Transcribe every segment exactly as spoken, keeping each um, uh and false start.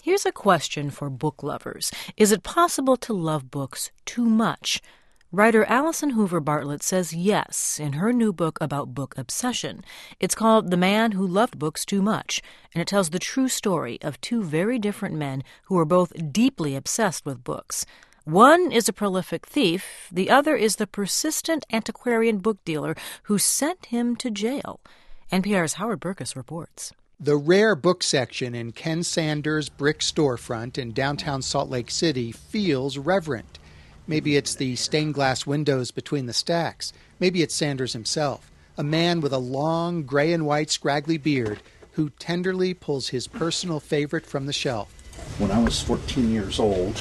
Here's a question for book lovers. Is it possible to love books too much? Writer Allison Hoover Bartlett says yes in her new book about book obsession. It's called The Man Who Loved Books Too Much, and it tells the true story of two very different men who are both deeply obsessed with books. One is a prolific thief, the other is the persistent antiquarian book dealer who sent him to jail. N P R's Howard Burkus reports. The rare book section in Ken Sanders' brick storefront in downtown Salt Lake City feels reverent. Maybe it's the stained glass windows between the stacks. Maybe it's Sanders himself, a man with a long gray and white scraggly beard who tenderly pulls his personal favorite from the shelf. When I was fourteen years old,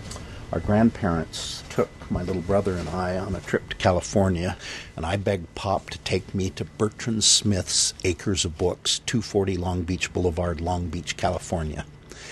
our grandparents took my little brother and I on a trip to California, and I begged Pop to take me to Bertrand Smith's Acres of Books, two forty Long Beach Boulevard, Long Beach, California.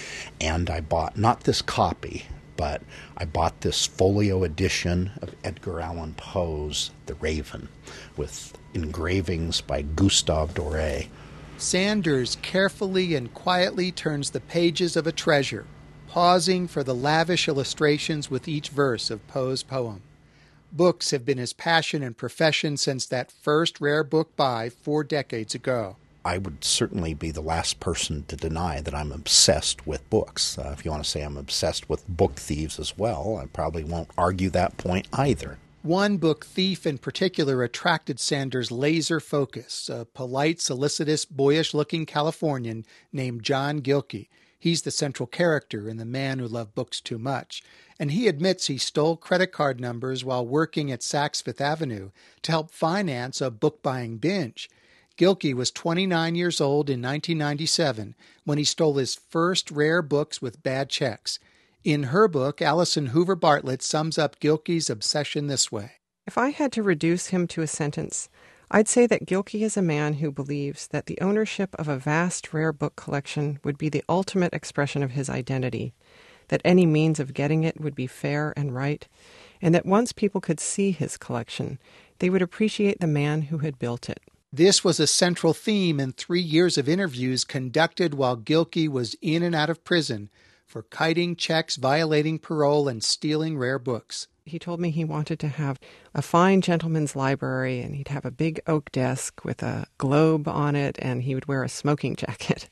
And I bought not this copy, but I bought this folio edition of Edgar Allan Poe's The Raven with engravings by Gustave Doré. Sanders carefully and quietly turns the pages of a treasure, pausing for the lavish illustrations with each verse of Poe's poem. Books have been his passion and profession since that first rare book buy four decades ago. I would certainly be the last person to deny that I'm obsessed with books. Uh, if you want to say I'm obsessed with book thieves as well, I probably won't argue that point either. One book thief in particular attracted Sanders' laser focus, a polite, solicitous, boyish-looking Californian named John Gilkey. He's the central character in The Man Who Loved Books Too Much, and he admits he stole credit card numbers while working at Saks Fifth Avenue to help finance a book-buying binge. Gilkey was twenty-nine years old in nineteen ninety-seven when he stole his first rare books with bad checks. In her book, Allison Hoover Bartlett sums up Gilkey's obsession this way. If I had to reduce him to a sentence, I'd say that Gilkey is a man who believes that the ownership of a vast rare book collection would be the ultimate expression of his identity, that any means of getting it would be fair and right, and that once people could see his collection, they would appreciate the man who had built it. This was a central theme in three years of interviews conducted while Gilkey was in and out of prison for kiting checks, violating parole, and stealing rare books. He told me he wanted to have a fine gentleman's library, and he'd have a big oak desk with a globe on it, and he would wear a smoking jacket.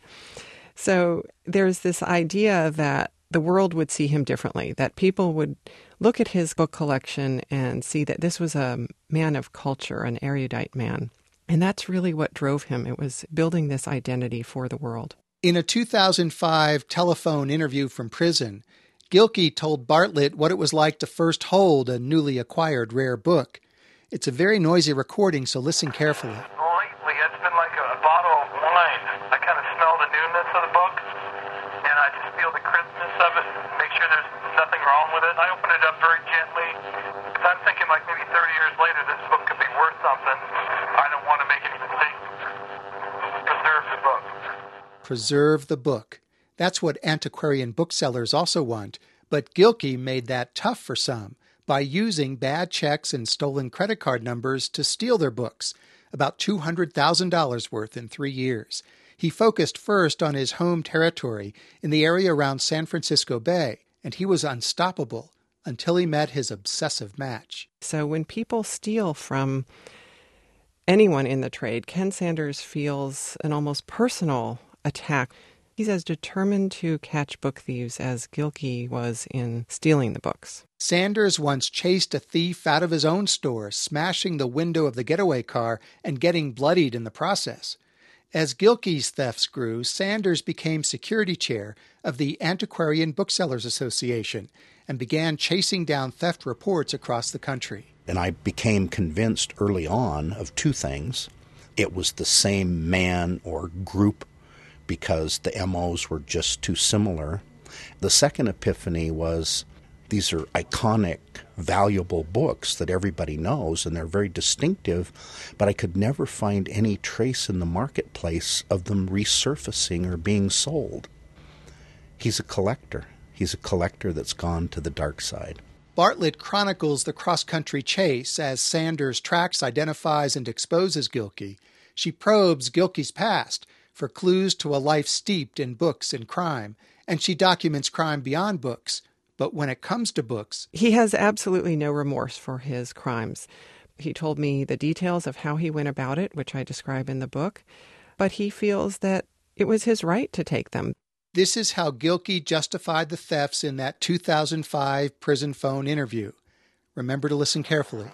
So there's this idea that the world would see him differently, that people would look at his book collection and see that this was a man of culture, an erudite man. And that's really what drove him. It was building this identity for the world. In a two thousand five telephone interview from prison, Gilkey told Bartlett what it was like to first hold a newly acquired rare book. It's a very noisy recording, so listen carefully. Lately, it's been like a, a bottle of wine. I kind of smell the newness of the book, and I just feel the crispness of it, make sure there's nothing wrong with it. I open it up very gently, because I'm thinking like maybe thirty years later this book could be worth something. I don't want to make any mistakes. Preserve the book. Preserve the book. That's what antiquarian booksellers also want, but Gilkey made that tough for some by using bad checks and stolen credit card numbers to steal their books, about two hundred thousand dollars worth in three years. He focused first on his home territory in the area around San Francisco Bay, and he was unstoppable until he met his obsessive match. So when people steal from anyone in the trade, Ken Sanders feels an almost personal attack. He's as determined to catch book thieves as Gilkey was in stealing the books. Sanders once chased a thief out of his own store, smashing the window of the getaway car and getting bloodied in the process. As Gilkey's thefts grew, Sanders became security chair of the Antiquarian Booksellers Association and began chasing down theft reports across the country. And I became convinced early on of two things. It was the same man or group because the M Os were just too similar. The second epiphany was these are iconic, valuable books that everybody knows, and they're very distinctive, but I could never find any trace in the marketplace of them resurfacing or being sold. He's a collector. He's a collector that's gone to the dark side. Bartlett chronicles the cross-country chase as Sanders tracks, identifies, and exposes Gilkey. She probes Gilkey's past, for clues to a life steeped in books and crime, and she documents crime beyond books. But when it comes to books, he has absolutely no remorse for his crimes. He told me the details of how he went about it, which I describe in the book, but he feels that it was his right to take them. This is how Gilkey justified the thefts in that two thousand five prison phone interview. Remember to listen carefully.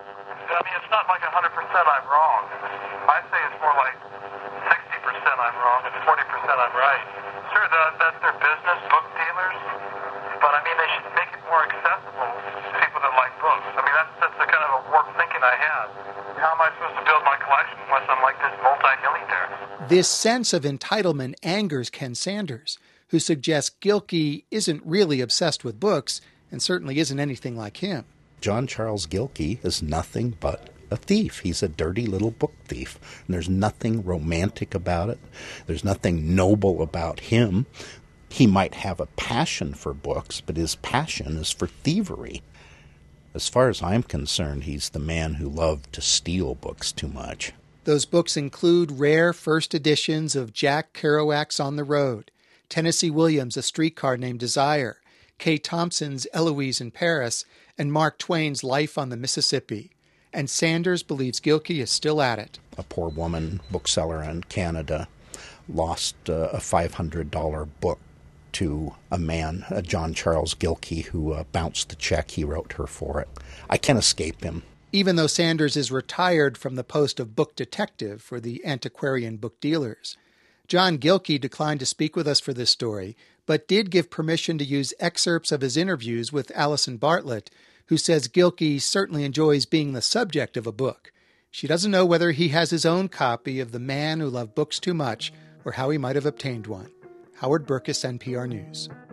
I mean, it's not like one hundred percent I'm wrong. I say it's more like sixty percent I'm wrong and forty percent I'm right. Sure, that, that's their business, book dealers, but I mean, they should make it more accessible to people that like books. I mean, that's, that's the kind of a warped thinking I had. How am I supposed to build my collection unless I'm like this multi-millionaire? This sense of entitlement angers Ken Sanders, who suggests Gilkey isn't really obsessed with books and certainly isn't anything like him. John Charles Gilkey is nothing but a thief. He's a dirty little book thief. And there's nothing romantic about it. There's nothing noble about him. He might have a passion for books, but his passion is for thievery. As far as I'm concerned, he's the man who loved to steal books too much. Those books include rare first editions of Jack Kerouac's On the Road, Tennessee Williams' A Streetcar Named Desire, Kay Thompson's Eloise in Paris, and Mark Twain's Life on the Mississippi. And Sanders believes Gilkey is still at it. A poor woman bookseller in Canada lost uh, a five hundred dollars book to a man, uh, John Charles Gilkey, who uh, bounced the check he wrote her for it. I can't escape him. Even though Sanders is retired from the post of book detective for the antiquarian book dealers. John Gilkey declined to speak with us for this story, but did give permission to use excerpts of his interviews with Allison Bartlett, who says Gilkey certainly enjoys being the subject of a book. She doesn't know whether he has his own copy of The Man Who Loved Books Too Much or how he might have obtained one. Howard Burkus, N P R News.